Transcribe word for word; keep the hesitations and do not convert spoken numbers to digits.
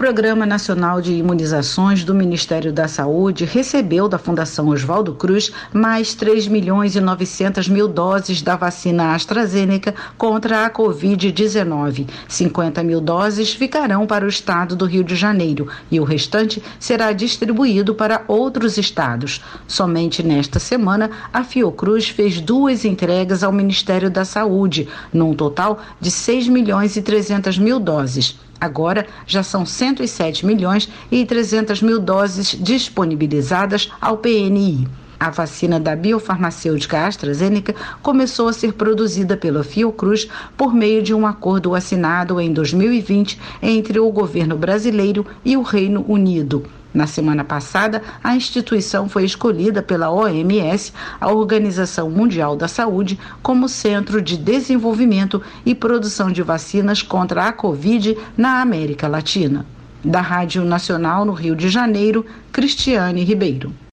Programa Nacional de Imunizações do Ministério da Saúde recebeu da Fundação Oswaldo Cruz mais três milhões e novecentas mil doses da vacina AstraZeneca contra a covid dezenove. cinquenta mil doses ficarão para o estado do Rio de Janeiro e o restante será distribuído para outros estados. Somente nesta semana, a Fiocruz fez duas entregas ao Ministério da Saúde, num total de seis milhões e trezentas mil doses. Agora, já são cento e sete milhões e trezentas mil doses disponibilizadas ao P N I. A vacina da biofarmacêutica AstraZeneca começou a ser produzida pela Fiocruz por meio de um acordo assinado em dois mil e vinte entre o governo brasileiro e o Reino Unido. Na semana passada, a instituição foi escolhida pela O M S, a Organização Mundial da Saúde, como centro de desenvolvimento e produção de vacinas contra a Covid na América Latina. Da Rádio Nacional no Rio de Janeiro, Cristiane Ribeiro.